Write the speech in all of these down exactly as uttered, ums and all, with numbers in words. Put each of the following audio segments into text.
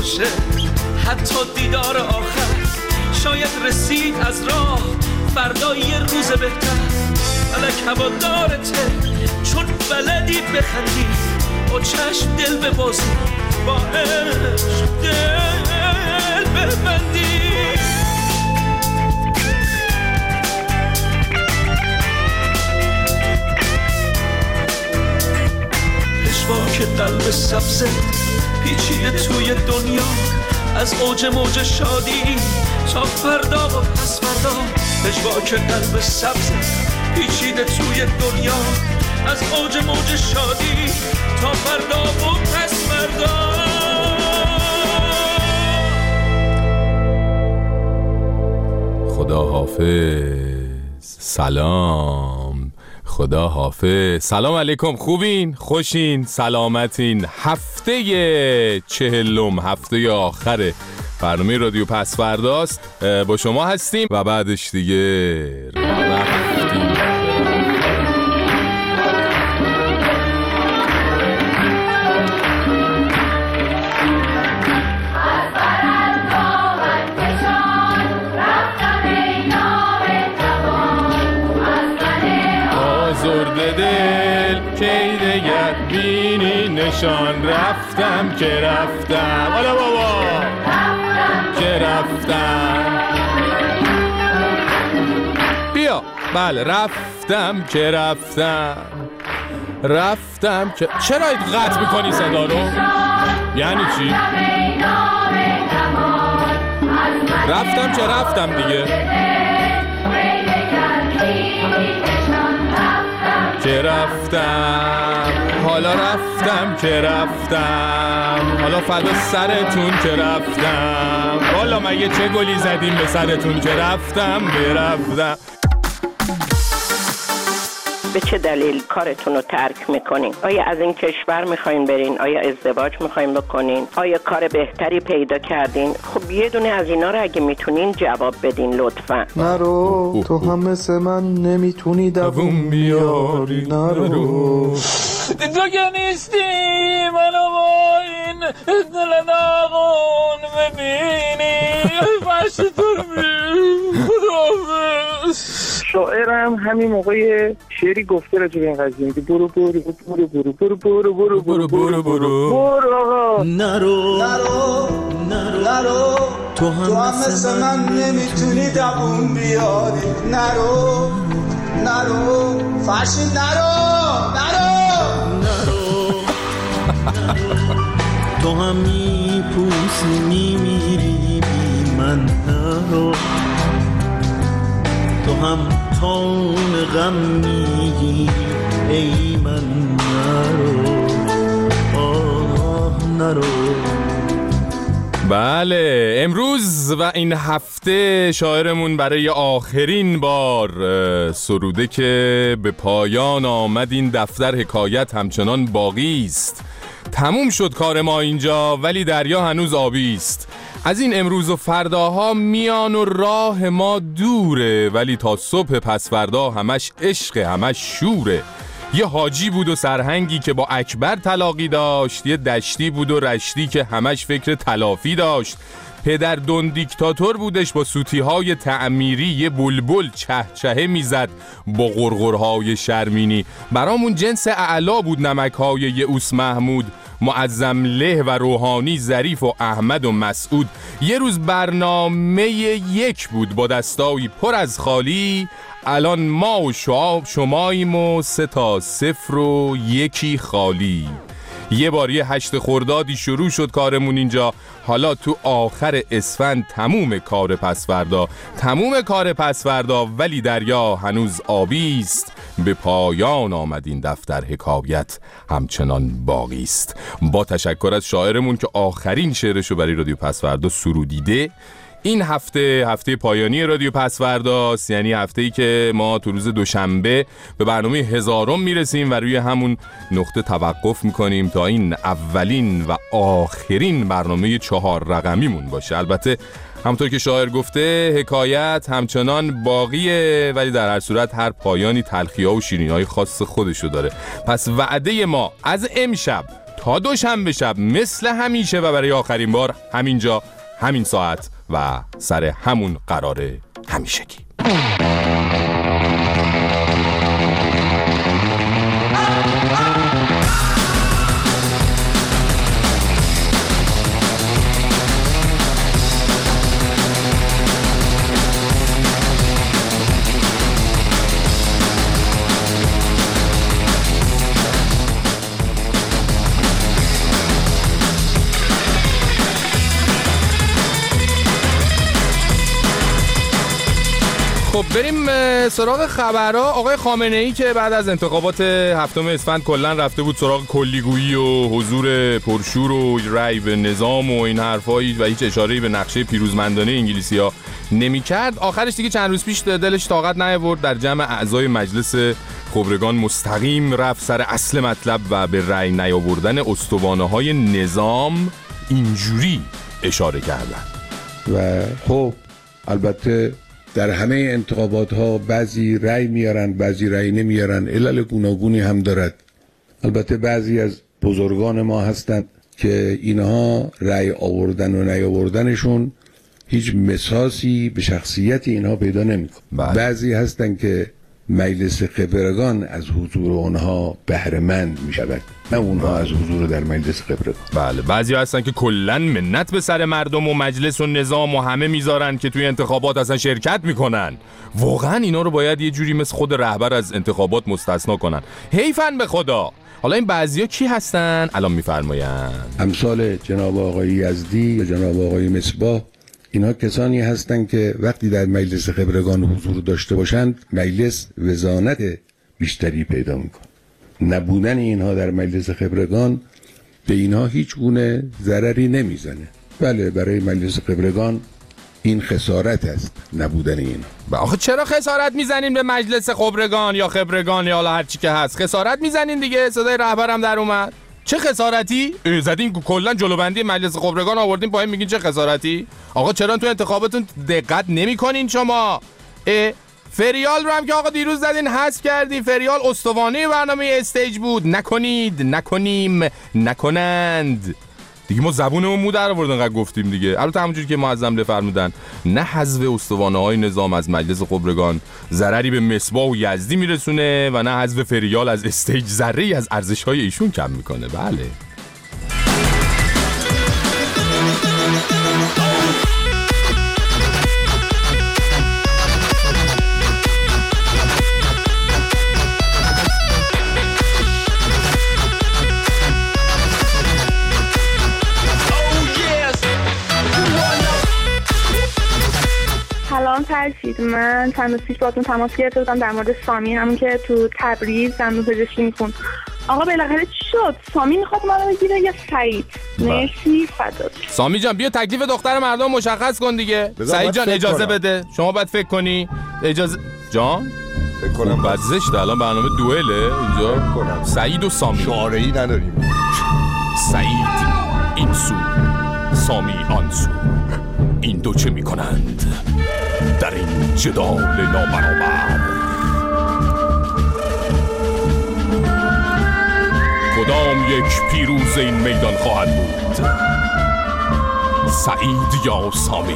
باشه حتی دیدار آخر. شاید رسید از راه فردا یه روز بهتر. فلک هوادارته چون بلدی بخندی، با چشم دل ببازی، با عشق دل ببندی. پشواک قلب سبزه پیچیده توی دنیا، از اوج موج شادی تا فردا و پس فردا. پشواک قلب سبزه پیچیده توی دنیا، از اوج موج شادی تا فردا و پس فردا. خدا حافظ. سلام. خدا حافظ. سلام علیکم. خوبین؟ خوشین؟ سلامتین؟ هفته چهلم، هفته آخر برنامه رادیو پس فرداست. با شما هستیم و بعدش دیگه رفتیم. آزرده دل کی دگر بینی نشان، رفتم که رفتم. حالا بابا که رفتم. بیا. بله رفتم که رفتم. رفتم که چرا قطع میکنی صدا رو؟ یعنی چی؟ رفتم که رفتم دیگه. که رفتم. حالا رفتم که رفتم. حالا فدا سرتون که رفتم. والا مگه چه گلی زدیم به سرتون که رفتم برفتم. به چه دلیل کارتون رو ترک میکنین؟ آیا از این کشور میخواین برین؟ آیا ازدواج میخواین بکنین؟ آیا کار بهتری پیدا کردین؟ خب یه دونه از اینا رو اگه میتونین جواب بدین لطفا. نرو تو هم مثل من نمیتونی دووم بیاری. نرو تو که نیستی منو با این دل داغون ببینی. فرشی تو رو بیم. شاعرم همین موقع شعری گفته راجع به این قضیه میگه برو برو برو برو برو برو برو برو برو برو برو آقا. نرو نرو نرو تو هم مثل من نمیتونی دووم بیاری. نرو نرو فرشید نرو نرو نرو تو هم میپوسی میمیری بی من. نرو تو هم تون غم میگی ای من. نرو آه نرو. بله امروز و این هفته شاعرمون برای آخرین بار سروده که به پایان آمد این دفتر حکایت همچنان باقی است. تموم شد کار ما اینجا ولی دریا هنوز آبی است. از این امروز و فرداها میان و راه ما دوره، ولی تا صبح پس فردا همش عشق، همش شوره. یه حاجی بود و سرهنگی که با اکبر تلاقی داشت، یه دشتی بود و رشتی که همش فکر تلافی داشت. پدر دون دیکتاتور بودش با سوتی‌های تعمیری، یه بلبل چه چهه میزد با غرغرهای شرمینی. برامون جنس اعلا بود نمک‌های یئوس محمود، معظم له و روحانی ظریف و احمد و مسعود. یه روز برنامه یک بود با دستایی پر از خالی، الان ما و شماییم و سه تا صفر و یکی خالی. یه بار یه هشت خردادی شروع شد کارمون اینجا، حالا تو آخر اسفند تموم کار پسوردا، تموم کار پسوردا، ولی دریا هنوز آبی است. به پایان آمد این دفتر حکایت همچنان باقی است. با تشکر از شاعرمون که آخرین شعرشو برای رادیو پسوردا سرودیده. این هفته هفته پایانی رادیو پسورداست، یعنی هفته‌ای که ما تو روز دوشنبه به برنامه هزارم میرسیم و روی همون نقطه توقف میکنیم تا این اولین و آخرین برنامه چهار رقمیمون باشه. البته همونطور که شاعر گفته حکایت همچنان باقیه، ولی در هر صورت هر پایانی تلخی‌ها و شیرینی‌های خاص خودشو داره. پس وعده ما از امشب تا دوشنبه شب مثل همیشه و برای آخرین بار همینجا همین ساعت و سر همون قراره همیشگی. خب بریم سراغ خبرها. آقای خامنه‌ای که بعد از انتخابات هفتم اسفند کلا رفته بود سراغ کلیگویی و حضور پرشور و رأی به نظام و این حرفایی و هیچ اشاره‌ای به نقشه پیروزمندانه انگلیسی‌ها نمی‌کرد، آخرش دیگه چند روز پیش دلش طاقت نیاورد در جمع اعضای مجلس خبرگان مستقیم رفت سر اصل مطلب و به رأی نیاوردن استوانه‌های نظام اینجوری اشاره کردن. و خب البته در همه انتخابات ها بعضی رأی میارن بعضی رأی نمیارن، علل گوناگونی هم دارد. البته بعضی از بزرگان ما هستند که اینها رأی آوردن و نیاوردنشون هیچ مساسی به شخصیت اینها پیدا نمیکنه. بعضی هستند که مجلس خبرگان از حضور اونها بهره مند میشود، نه اونها از حضور در مجلس خبرگان. بله بعضی هستن که کلن منت به سر مردم و مجلس و نظام و همه میذارن که توی انتخابات اصلا شرکت میکنن. واقعا اینا رو باید یه جوری مثل خود رهبر از انتخابات مستثنا کنن. حیفن به خدا. حالا این بعضیا کی هستن؟ الان میفرماین. امثال جناب آقای یزدی یا جناب آقای مصباح، اینها کسانی هستند که وقتی در مجلس خبرگان حضور داشته باشند مجلس وزانت بیشتری پیدا میکنه. نبودن اینها در مجلس خبرگان به اینها هیچ گونه ضرری نمیزنه. بله برای مجلس خبرگان این خسارت است نبودن اینها. آخه چرا خسارت میزنین به مجلس خبرگان یا خبرگان یا هر چی که هست؟ خسارت میزنین دیگه. صدای رهبرم در اومد. چه خسارتی؟ زدین کلا جلوبندی مجلس خبرگان آوردین پایین میگین چه خسارتی؟ آقا چرا تو انتخاباتون دقت نمی‌کنین شما؟ فریال رو هم که آقا دیروز زدین حذف کردین. فریال استوانه برنامه استیج بود. نکنید، نکنیم، نکنند. دیگه ما زبونمون مو در آوردن انقدر گفتیم دیگه. البته همونجوری که معظم فرمودن نه حذف استوانه‌های نظام از مجلس خبرگان ضرری به مصباح و یزدی میرسونه و نه حذف فریال از استیج ذره‌ای از ارزش‌های ایشون کم میکنه. بله سلام فرشید، من چند روز پیش باهاتون تماس گرفته بودم در مورد سامی، همون که تو تبریز دندون پزشکی میخوند. آقا بالاخره چی شد؟ سامی میخواد منو بگیره یا سعید؟ مرسی فدات. سامی جان بیا تکلیف دختر مردم مشخص کن دیگه. سعید جان اجازه کنم. بده شما باید فکر کنی. اجازه جان فکر کنم بعد زشته. الان برنامه دوئله اینجا کنم. سعید و سامی شعاره‌ای نداریم. سعید این سو، سامی آن سو. این دو چه میکنند در این جدال نابرابر؟ کدام یک پیروز این میدان خواهد بود؟ سعید یا سامی؟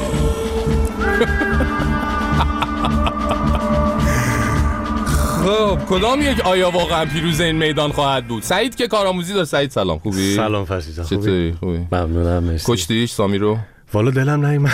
خب کدام یک آیا واقعا پیروز این میدان خواهد بود؟ سعید که کارآموزی داشت. سعید سلام، خوبی؟ سلام فرشید جان، خوبی؟ خوبی؟ ممنونم مرسی. کشتیش سامی رو؟ والا دلم نیومد.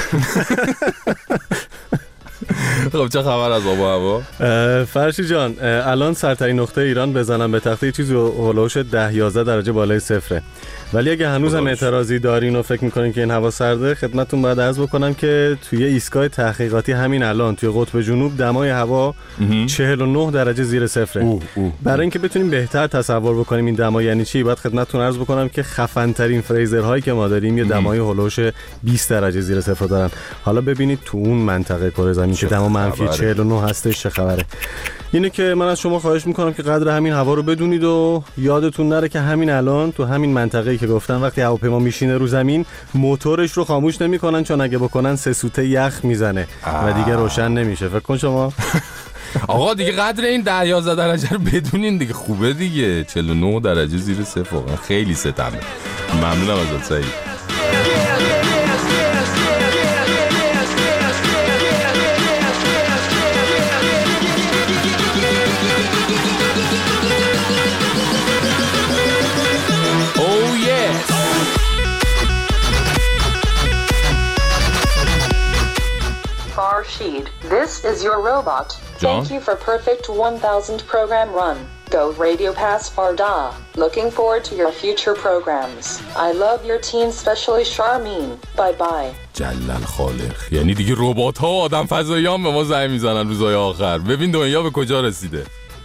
خب چه خبر از آب و هوا؟ فرشید جان الان سرترین نقطه ایران بزنم به تخته چیزی هولوش ده یازده درجه بالای صفره، ولی اگه هنوز هم اعتراضی دارین و فکر میکنین که این هوا سرده، خدمتتون باید عرض بکنم که توی ایستگاه تحقیقاتی همین الان توی قطب جنوب دمای هوا چهل و نه درجه زیر صفره. اوه اوه. برای اینکه بتونیم بهتر تصور بکنیم این دما یعنی چی، باید خدمتتون عرض بکنم که خفن ترین فریزرهایی که ما داریم یه دمای هولوش بیست درجه زیر صفر دارن. حالا ببینید تو اون منطقه کره زمین که دما منفی چهل و نه هستش چه خبره. اینه که من از شما خواهش میکنم که قدر همین هوا رو بدونید و یادتون نره که همین الان تو همین منطقه‌ای که گفتم وقتی هواپیما میشینه رو زمین موتورش رو خاموش نمیکنن، چون اگه بکنن سه سوته یخ میزنه و دیگه روشن نمیشه. فکر کن شما آقا دیگه قدر این ده یازده درجه رو بدونین دیگه، خوبه دیگه. چهل و نه درجه زیر صفر واقعا خیلی ستمه. ممنونم ازت سعید. Farshid, this is your robot. John? Thank you for perfect one thousand program run. Go Radio Pass Farda. Looking forward to your future programs. I love your team, especially Charmin. Bye bye. جلل خالق. یعنی دیگه ربات ها و آدم فضاییان به ما زنگ میزنن روزهای آخر. ببین دنیا به کجا رسیده.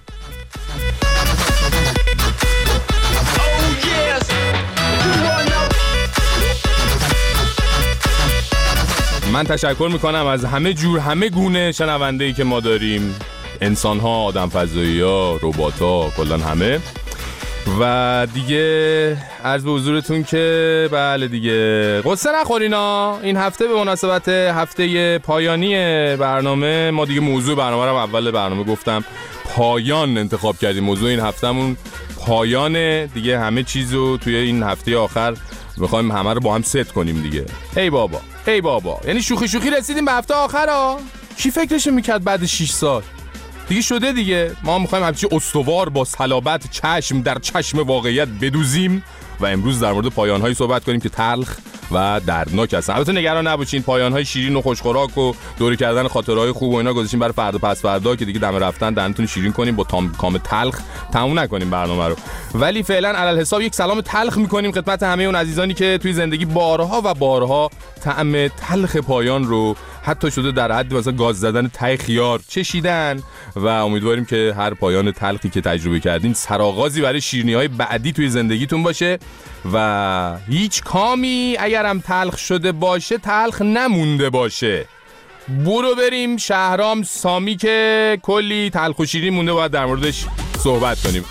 من تشکر میکنم از همه جور همه گونه شنونده‌ای که ما داریم، انسان ها، آدم فضایی ها، ربات ها، کلان همه. و دیگه عرض به حضورتون که بله دیگه قصه نخورینا. این هفته به مناسبت هفته پایانی برنامه ما دیگه موضوع برنامه رو اول برنامه گفتم پایان انتخاب کردیم. موضوع این هفتهمون پایانه دیگه. همه چیزو توی این هفته آخر میخوایم همه رو با هم ست کنیم دیگه. ای بابا ای بابا، یعنی شوخی شوخی رسیدیم به هفته آخر ها. کی فکرش میکرد بعد شش سال دیگه شده دیگه. ما میخوایم همچی استوار با صلابت چشم در چشم واقعیت بدوزیم و امروز در مورد پایان‌هایی صحبت کنیم که تلخ و دردناک هستن. البته نگران نباشین، پایان‌های شیرین و خوشخوراک و دوری کردن خاطرهای خوب و اینا گذاشتیم برای فردا پس فردا که دیگه دم رفتن دهنتون شیرین کنیم با تام کام تلخ تموم نکنیم برنامه رو. ولی فعلا علل حساب یک سلام تلخ می‌کنیم خدمت همه اون عزیزانی که توی زندگی بارها و بارها طعم تلخ پایان رو حتی شده در حد مثلا گاز زدن ته خیار چشیدن و امیدواریم که هر پایان تلخی که تجربه کردین سرآغازی برای شیرینی‌های بعدی توی زندگیتون باشه و هیچ کامی اگرم تلخ شده باشه تلخ نمونده باشه. برو بریم شهرام سامی که کلی تلخ و شیرین مونده باید در موردش صحبت کنیم.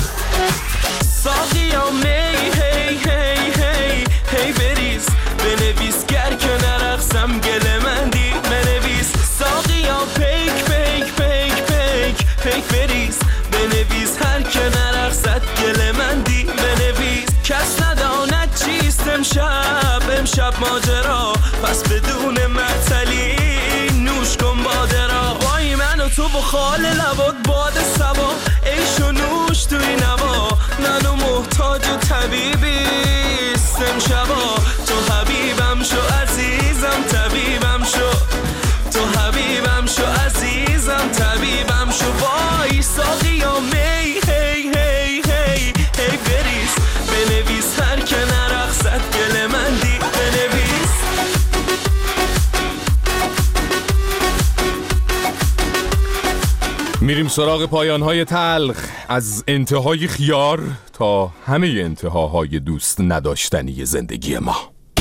ساقیا می هی هی هی هی بریز بنویس گر که نرقصم گل من دی بنویس. ساقیا پیک پیک پیک پیک پیک بریز بنویس هر که نرقصد گل من دی بنویس. کس نداند چیست امشب امشب ماجرا پس بدون معطلی نوش کن باده را. وای من و تو با خال لبات باد سبا عیش و نوش توی نوا منو محتاج طبیبیست امشبا. تو حبیبم شو عزیزم طبیبم شو تو حبیبم شو عزیزم طبیبم شو. وای ساقیا می هی هی هی هی بریز بنویس هر که نرقصد گل من دی بنویس. میریم سراغ پایان‌های تلخ از انتهای خیار تا همه انتهاهای دوست نداشتنی زندگی ما.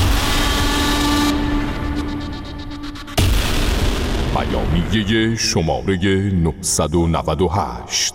پیامیه شماره نهصد و نود و هشت.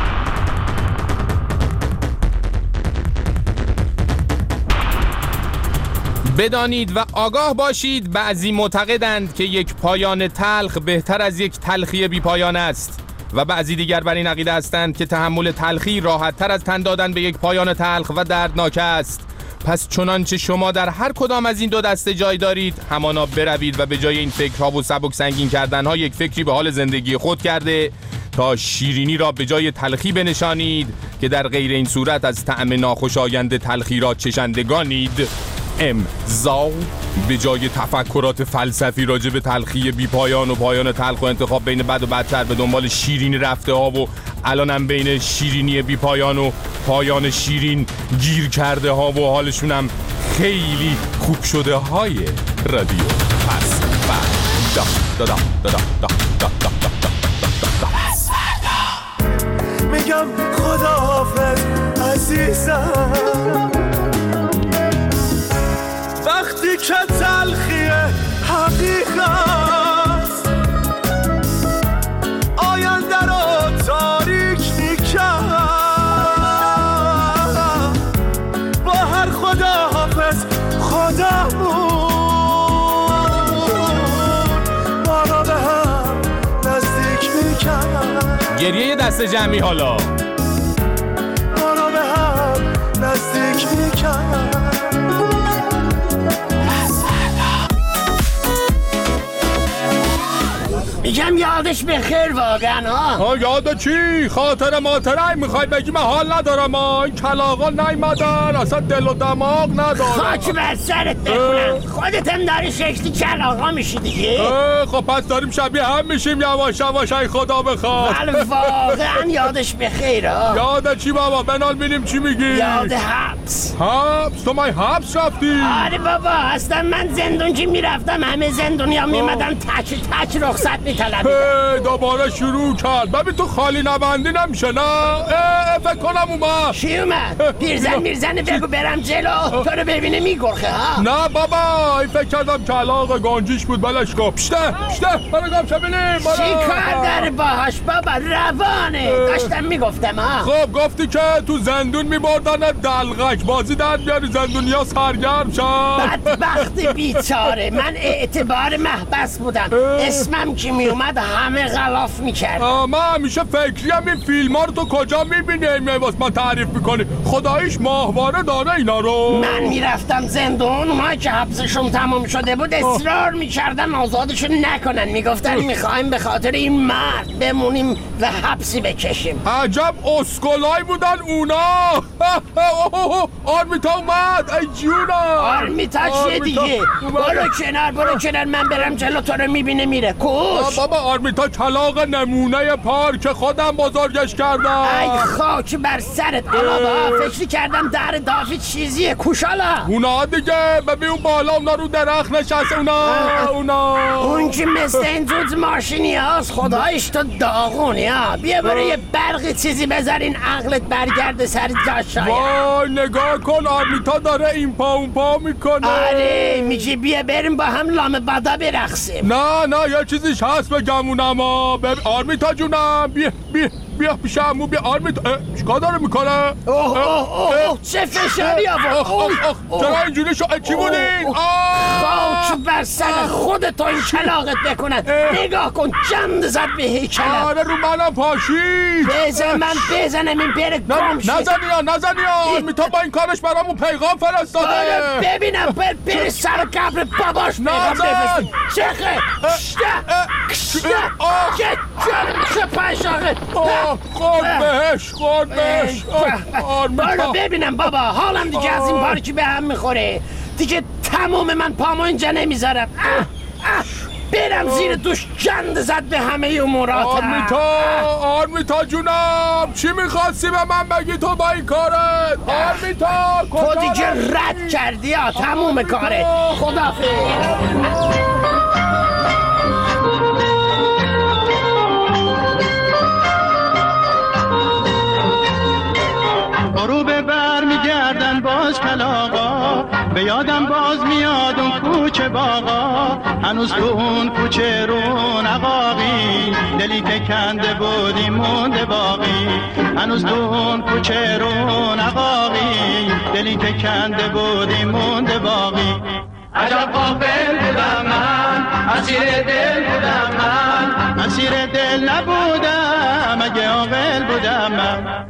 بدانید و آگاه باشید بعضی معتقدند که یک پایان تلخ بهتر از یک تلخی بی پایان است و بعضی دیگر بر این عقیده هستند که تحمل تلخی راحت تر از تن دادن به یک پایان تلخ و دردناک است. پس چنانچه شما در هر کدام از این دو دسته جای دارید همانا بروید و به جای این فکرها و سبک سنگین کردنها یک فکری به حال زندگی خود کرده تا شیرینی را به جای تلخی بنشانید که در غیر این صورت از طعم ناخوشایند تلخی را چشندگانید. امضا. به جای تفکرات فلسفی راجع به تلخی بی پایان و پایان تلخ و انتخاب بین بد و بدتر به دنبال شیرینی رفته ها و الانم بین شیرینی بی پایان و پایان شیرین گیر کرده ها و حالشونم خیلی خوب شده های رادیو پس فردا دا دا دا دا دا دا دا دا پس فردا میگم خداحافظ عزیزم وقتی که تلخی حقیقت آینده رو تاریک میکرد با هر خداحافظ خودمون ما را به هم نزدیک میکرد. گریه دست جمعی حالا ما رو به هم نزدیک میکرد. میگم یادش بخیر واقعا ها. ها یاد چی؟ خاطر ماتره میخوای بگی من حال ندارم ها. این کلاغا نیمدن اصلا دل و دماغ ندارم. خاک بر سرت بکنم. خودت هم داری شکلی کلاغا میشی دیگه. خب پس داریم شبیه هم میشیم یواش یواش. ای خدا بخواد. ولی واقعا یادش بخیر ها. یاد چی بابا؟ بنال بینیم چی میگی؟ یاد حبس. حبس؟ تو من حبس رفتی؟ آره بابا اصلا من زندون که میرفتم همه زندونیا میمدن تچ تچ رخصت میطلبیدن. دوباره شروع کرد. ببین تو خالی نبندی نمیشه نه؟ فکر کنم اومد. چی اومد؟ پیرزن میرزنه بگو برم جلو تو رو ببینه میگرخه ها. نه بابا این فکر کردم کلاغ گنجیش بود بلش کن. پشته پشته برو گم شو بینیم. چی کار داره باهاش بابا؟ روانه. داشتم میگفتم ها. خب گفتی که تو زندون میبردن دلغک بازی در بیاری زندونیا سرگرم شد. بدبخت بیچاره. من اعتبار محبس بودم. اسمم که میومد همه غلاف میکرد. من همیشه فکریم این فیلم ها رو تو کجا میبینی واسه من تعریف میکنی؟ خداییش ماهواره داره اینا رو. من میرفتم زندون اونایی که حبسشون تمام شده بود اصرار میکردن آزادشون نکنن. میگفتن میخوایم به خاطر این مرد بمونیم و حبسی بکشیم. عجب اسکولای بودن اونا. آرمیتا اومد. ای جونا آرمیتا چیه دیگه؟ برو کنار برو کنار من برم جلو تو رو میبینه میره. کوش بابا آرمیتا کلاغ نمونه پارک خودم بزرگش کردم. ای خاک بر سرت. آلا با فکر کردم در دافی چیزیه. کوشالا اونا دیگه ببین اون بالا اونا رو درخت نشسته. اونا اونا اون که مثل این دود ماشینی هاست. خدایش تو داغونی ها. بیا برو یه برقی چیزی بذارین عقلت برگرده سر جاش. وای نگاه کن آرمیتا داره این پا اون پا میکنه. آره میگی بیا بریم با هم لام بادا برقصیم. نه نه یه چیزیش هست بگمونم ها. آرمیتا جونم بیا بیا بیا پیشم. بیا آرمیتا چیکار داره میکنه؟ اوه اوه اوه چه فشاری آورد. چرا اینجوری شو چی بودین؟ خاک بر سر خودت این کلاغت بکنن. نگاه کن جند زد به هیکلم. آره رو منم پاشید. بزن من بزنم این بره گم شد. نزنی ها نزنی ها. آرمیتا با این کارش برامون پیغام فرستاده. ببینم بر بر سر قبر باباش پیغام بفرست. چخه کشته کشته که جنش پشاقه. خورد بهش خورد بهش. برو ببینم بابا حالم دیگه از این پارکی به هم میخوره دیگه. تمام من پامو اینجا نمیذارم. برم زیر دوش جند زد به همه اموراتم. آرمیتا آرمیتا جونم چی میخواستی به من بگی تو با این کارت؟ آرمیتا تو دیگه رد کردی ها. تموم کاره. خدافظ. برو به بر میگردن باز کلاغا. به یادم باز میاد اون کوچه باغا. هنوز تو اون کوچه رو نقاقی. دلی که کنده بودی مونده باقی. هنوز تو اون کوچه رو نقاقی. دلی که کنده بودی مونده باقی. عجب غافل بودم من. اسیر دل بودم من. اسیر دل نبودم اگه عاقل بودم من.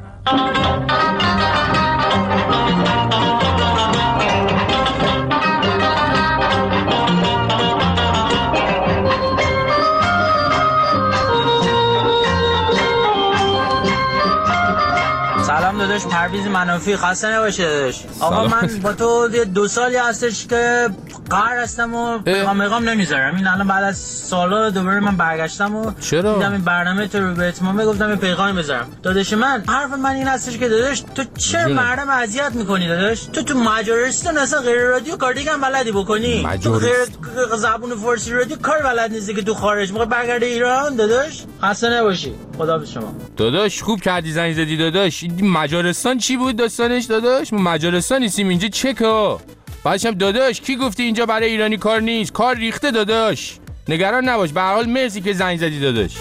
سلام داداش پرویز منافی. خسته نباشه داداش. آقا من با تو دو سالی هستش که قهر هستم و پیغام پیغام نمیذارم. این الان بعد از سالا دوباره من برگشتم و چرا؟ دیدم این برنامه تو رو به اتمام گفتم یه پیغام بذارم. داداش من حرف من این هستش که داداش تو چرا مردم اذیت میکنی داداش؟ تو تو مجارستان اصلا غیر رادیو کار دیگه هم بلدی بکنی. تو غیر زبون فارسی رادیو کار بلد نیستی که تو خارج موقع برگرده ایران داداش. خسته نباشی. خداحافظ شما. داداش خوب کردی زنگ زدی داداش. مجارستان چی بود داستانش داداش؟ ما مجارستان نیستیم اینجا چکو. بعدشم داداش کی گفتی اینجا برای ایرانی کار نیست؟ کار ریخته داداش. نگران نباش. به هر حال مرسی که زنگ زدی داداش.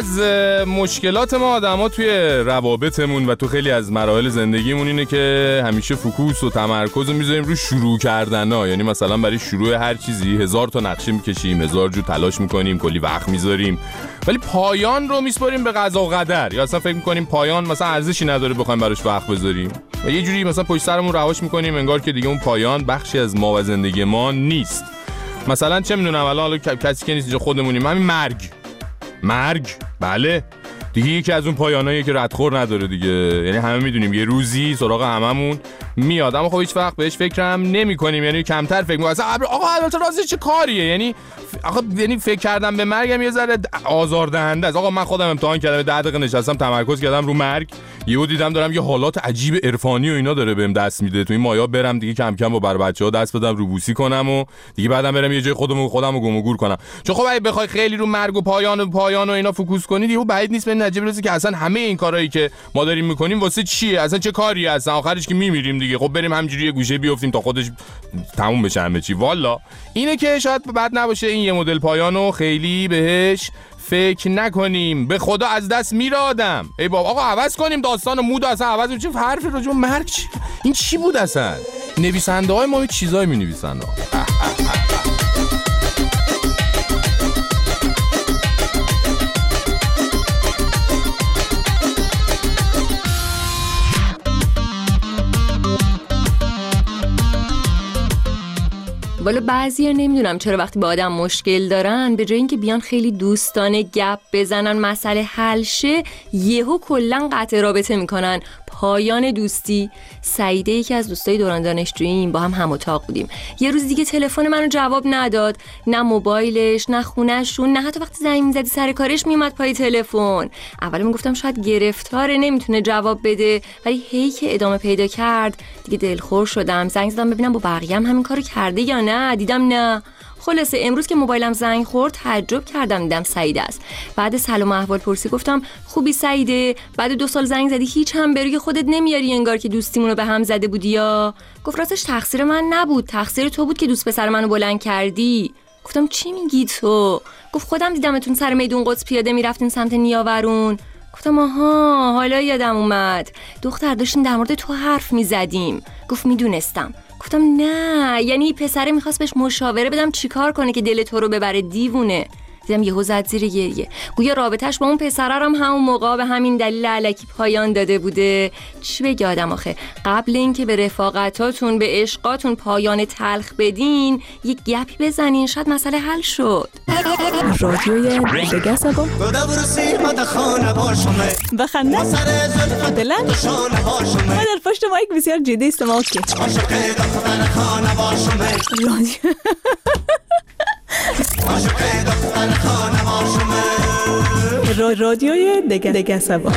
از مشکلات ما آدما توی روابطمون و تو خیلی از مراحل زندگیمون اینه که همیشه فوکوس و تمرکز رو میذاریم رو شروع کردن ها. یعنی مثلا برای شروع هر چیزی هزار تا نقشه میکشیم، هزار جو تلاش میکنیم، کلی وقت میذاریم، ولی پایان رو میسپاریم به قضا و قدر، یا اصلا فکر میکنیم پایان مثلا ارزشی نداره بخوایم براش وقت بذاریم و یه جوری مثلا پشت سرمون رهاش میکنیم انگار که دیگه اون پایان بخشی از ما و زندگی ما نیست. مثلا چه میدونم الان کسی که نیست اینجا خودمونیم، همین مرگ مرگ بله دیگه یکی از اون پایانایی که ردخور نداره دیگه. یعنی همه میدونیم یه روزی سراغ هممون میاد، اما خب هیچ وقت بهش فکرم نمی‌کنیم، یعنی کمتر فکر می‌کنیم. اصلا آقا البته رازش چه کاریه؟ یعنی آقا یعنی فکر کردم به مرگم یه ذره آزاردهنده است. آقا من خودم امتحان کردم، ده دقیقه نشستم تمرکز کردم رو مرگ، یهو دیدم دارم یه حالات عجیب عرفانی و اینا داره بهم دست میده. تو این مایا برم دیگه کم کم با بر بچه‌ها دست بدم روبوسی کنم و دیگه بعدم برم یه جای خودمو خودمو گم و گور کنم. چون خب اگه بخوای خیلی رو مرگ و پایان و پایان و اینا فوکوس کنی، دیگه بعید نیست به نتیجه برسی که اصلا همه این کارهایی که ما داریم میکنیم واسه چیه؟ اصلا چه کاری هستن؟ آخرش که میمیریم دیگه. خب بریم همینجوری یه گوشه بیافتیم تا خودش تموم بشه همه چی. والا اینه که شاید بد نباشه این یه مدل پایانو خیلی بهش فکر نکنیم. به خدا از دست میره آدم. ای بابا آقا عوض کنیم داستان و مود اصلا عوض. چه حرفی راجع به مرگ چی؟ این چی بود اصلا؟ نویسنده های ما چیزایی می نویسن. والا بعضیا نمیدونم چرا وقتی با آدم مشکل دارن به جای اینکه بیان خیلی دوستانه گپ بزنن مسئله حل شه، یهو کلا قطع رابطه میکنن، پایان دوستی. سعیده یکی از دوستای دوران دانشجوییم، با هم هم اتاق بودیم. یه روز دیگه تلفن منو جواب نداد، نه موبایلش نه خونه‌شون، نه حتی وقتی زنگ میزدی سر کارش میومد پای تلفن. اول میگفتم شاید گرفتاره نمیتونه جواب بده، ولی هی که ادامه پیدا کرد دیگه دلخور شدم. زنگ زدم ببینم با بقیه هم همین کارو کرده یا نه، دیدم نه. خلاصه امروز که موبایلم زنگ خورد تعجب کردم، دیدم سعیده است. بعد سلام احوال پرسی گفتم خوبی سعیده؟ بعد دو سال زنگ زدی هیچ هم بروی خودت نمیاری، انگار که دوستیمونو به هم زده بودی. یا گفت راستش تقصیر من نبود، تقصیر تو بود که دوست پسر منو بلند کردی. گفتم چی میگی تو؟ گفت خودم دیدمتون سر میدون قدس پیاده میرفتین سمت نیاورون. گفتم آها حالا یادم اومد، دختر داشتین در مورد تو حرف میزدیم. گفت میدونستم. گفتم نه، یعنی پسره میخواست بهش مشاوره بدم چیکار کنه که دل تو رو ببره، دیوونه. دیدم یهو زد زیر گریه، گویا رابطش با اون پسره هم همون موقع به همین دلیل الکی پایان داده بوده. چی بگه آدم آخه؟ قبل اینکه به رفاقتاتون به عشقاتون پایان تلخ بدین یک گپی بزنین، شاید مسئله حل شد. رادیوی دگه سبا بخنده دلن ما در پشت مایک بسیار جدی استماع که رادیو رادیوی دگه دگه سبا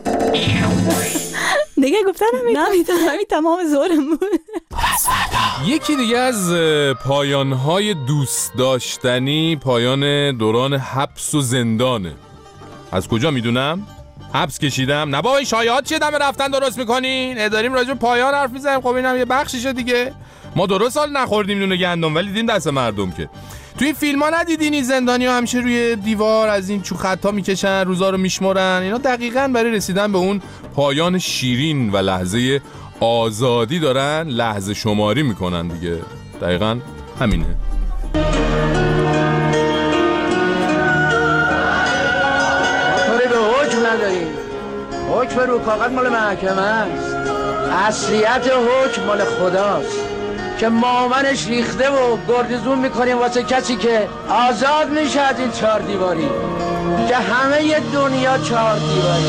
دیگه گفتن نمیتونم همین تمام زورم بود. یکی دیگه از پایانهای دوست داشتنی پایان دوران حبس و زندانه. از کجا میدونم؟ حبس کشیدم؟ نه با این شایعات چیه دم رفتن درست میکنین؟ داریم راجع پایان حرف میزنیم. خب اینم یه بخشیشه دیگه. ما درست سال نخوردیم نون گندم ولی دیدیم دست مردم که. توی این فیلم ها ندیدین این زندانی ها همیشه روی دیوار از این چو خطا میکشن، روزا رو میشمرن؟ اینا دقیقاً برای رسیدن به اون پایان شیرین و لحظه آزادی دارن لحظه شماری میکنن دیگه. دقیقاً همینه. کاری به حکم نداریم، حکم رو کاغذ مال محکمه است، اصلیت حکم مال خداست که مامنش ریخته و گردزون میکنیم واسه کسی که آزاد میشه از این چهار دیواری که همه ی دنیا چهار دیواری.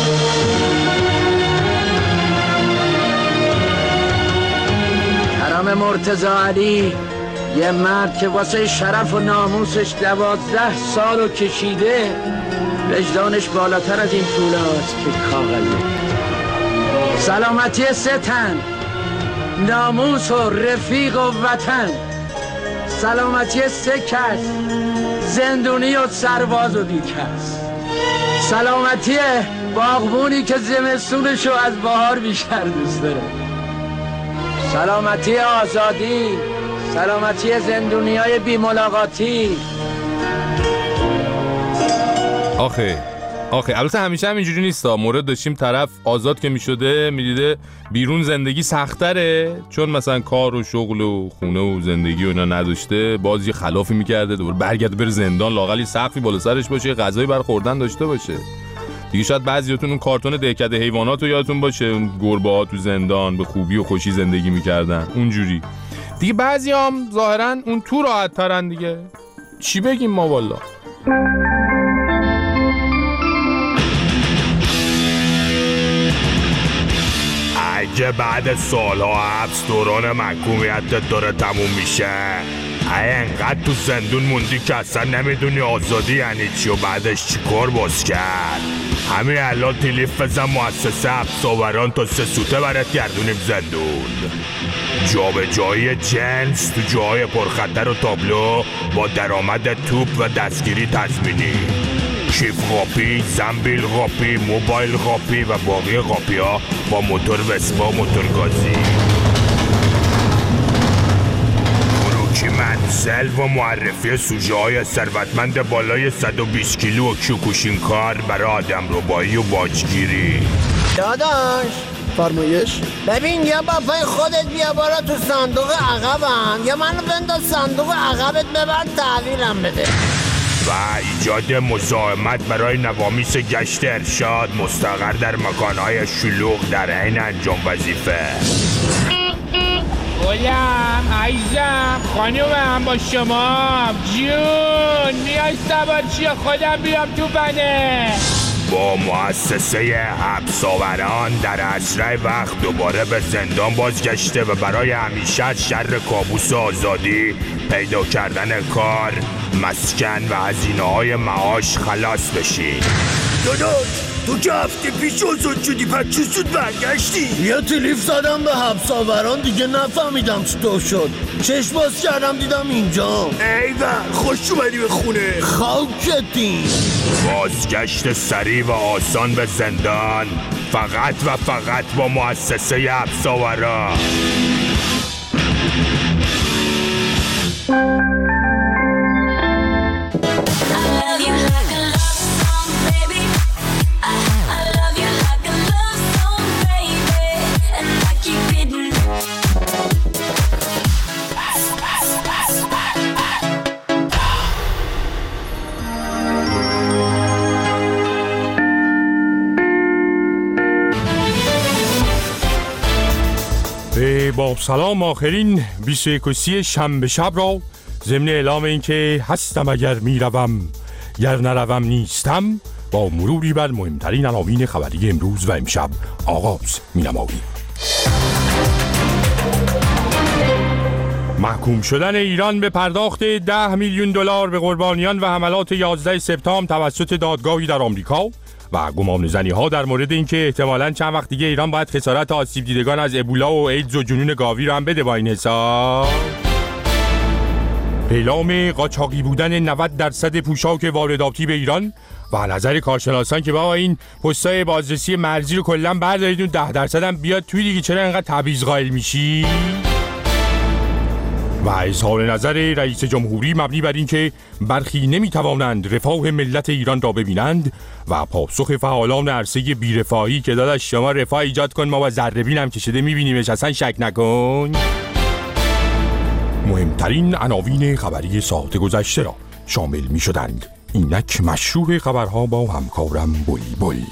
کرم مرتضی علی، یه مرد که واسه شرف و ناموسش دوازده سالو کشیده، وجدانش بالاتر از این پولاست که کاغذه. سلامتی سه تن، ناموس و رفیق و وطن، سلامتی سه کس، زندونی و سرباز و بیکس، سلامتی باغبونی که زمستونشو از بهار بیشتر دوست داره، سلامتی آزادی، سلامتی زندونیای بی ملاقاتی. آخه آخه البته همیشه هم اینجوری نیستا. مورد داشتیم طرف آزاد که میشده میدیده بیرون زندگی سختره، چون مثلا کار و شغل و خونه و زندگی و اینا نداشته، باز یه خلافی میکرده دوباره برگرده بره زندان، لااقل سقفی بالا سرش باشه، غذای برای خوردن داشته باشه دیگه. شاید بعضیاتون اون کارتون دهکده حیوانات رو یادتون باشه، اون گربه‌ها تو زندان به خوبی و خوشی زندگی میکردن اونجوری دیگه. بعضیام ظاهرا اون تو راحت ترن دیگه. چی بگیم ما والا. اگه بعد سالها حبس دوران محکومیتت داره تموم میشه، اگه انقدر تو زندون موندی که اصلا نمیدونی آزادی یعنی چی و بعدش چی کار باز کرد، همین الان تلیف بزن مؤسسه حبس‌آوران تا سه سوته برات گردونیم زندون. جا به جایی جنس تو جاهای پرخطر و تابلو با درآمد توپ و دستگیری تضمینی، کیف قاپی، زنبیل قاپی، موبایل قاپی و باقی قاپی ها با موتور وسپا و موتور گازی. فروکی منزل و معرفی سوژه های ثروتمند بالای صد و بیست کیلو و کیوکوشین کار برای آدم ربایی و باجگیری. داداش فرمایش؟ ببین یا با پای خودت بیا بالا تو صندوق عقبم، یا منو بنداز صندوق عقبت ببر تحویلم بده. و ایجاد مزاحمت برای نوامیس گشت ارشاد مستقر در مکانهای شلوغ در حین انجام وظیفه. گلم عزیزم خانومم با شما جون میای سوار چیه خودم بیام تو بنه. با مؤسسه حبس‌آوران در اسرع وقت دوباره به زندان بازگشته و برای همیشه از شر کابوس آزادی، پیدا کردن کار، مسکن و هزینه‌های معاش خلاص بشی. داداش تو که هفته پیش آزاد شدی پس چه زود برگشتی؟ یه تلیف زدم به حبس‌آوران دیگه نفهمیدم چطور شد، چشم باز کردم دیدم اینجا. ایول خوش اومدی به خونه. خاکتین. بازگشت سریع و آسان به زندان فقط و فقط با مؤسسه حبس‌آوران. با سلام آخرین بیست و یکم شنبه شب را ضمن اعلام این که هستم اگر میروم گر نروم نیستم، با مروری بر مهمترین عناوین خبری امروز و امشب آغاز می‌نماییم. محکوم شدن ایران به پرداخت ده میلیون دلار به قربانیان و حملات یازده سپتامبر توسط دادگاهی در آمریکا و گمانه‌زنی ها در مورد اینکه احتمالاً چند وقت دیگه ایران باید خسارت آسیب دیدگان از ابولا و ایدز و جنون گاوی رو هم بده با این حساب. اعلام قاچاقی بودن نود درصد پوشاک وارداتی به ایران و نظر کارشناسان که بابا این پستای بازرسی مرزی رو کلاً بردارید اون ده درصد هم بیاد توی دیگه، چرا اینقدر تبعیض قائل میشی؟ و اظهار نظر رئیس جمهوری مبنی بر این که برخی نمیتوانند رفاه ملت ایران را ببینند و پاسخ فعالان عرصه بی‌رفاهی که داداش شما رفاه ایجاد کن ما با ذره بین هم کشیده میبینیمش اصلا شک نکن. مهمترین عناوین خبری ساعت گذشته را شامل میشدند. اینک مشروع خبرها با همکارم بولی بولی.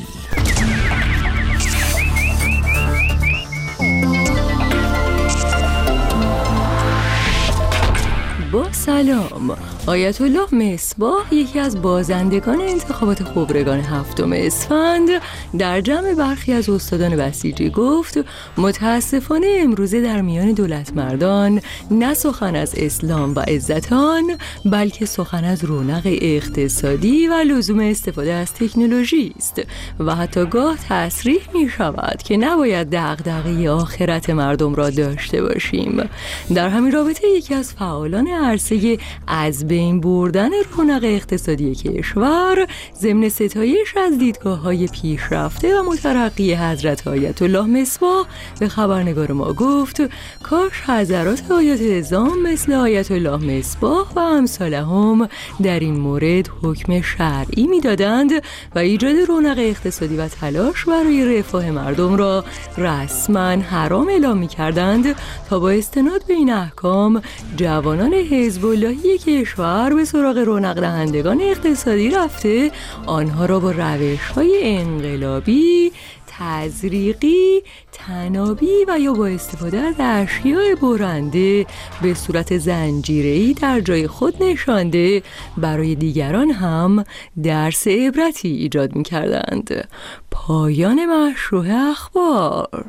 با سلام، آیت الله مصباح یکی از بازندگان انتخابات خبرگان هفتم اسفند در جمع برخی از استادان بسیجی گفت متاسفانه امروزه در میان دولت مردان نه سخن از اسلام و عزتان بلکه سخن از رونق اقتصادی و لزوم استفاده از تکنولوژی است و حتی گاه تصریح می شود که نباید دغدغه آخرت مردم را داشته باشیم. در همین رابطه یکی از فعالان عرصه از از بین بردن رونق اقتصادی کشور ضمن ستایش از دیدگاه‌های پیشرفته و مترقی حضرت آیت الله مصباح به خبرنگار ما گفت کاش حضرات آیت اعظام مثل آیت الله مصباح و امثالهم در این مورد حکم شرعی میدادند و ایجاد رونق اقتصادی و تلاش برای رفاه مردم را رسما حرام اعلام می‌کردند تا با استناد به این احکام جوانان حزب اللهی کشور به سراغ رونق دهندگان اقتصادی رفته آنها را با روش‌های انقلابی، تزریقی، تنابی و یا با استفاده از اشیاء برنده به صورت زنجیره‌ای در جای خود نشانده برای دیگران هم درس عبرتی ایجاد می‌کردند. پایان مشروع اخبار.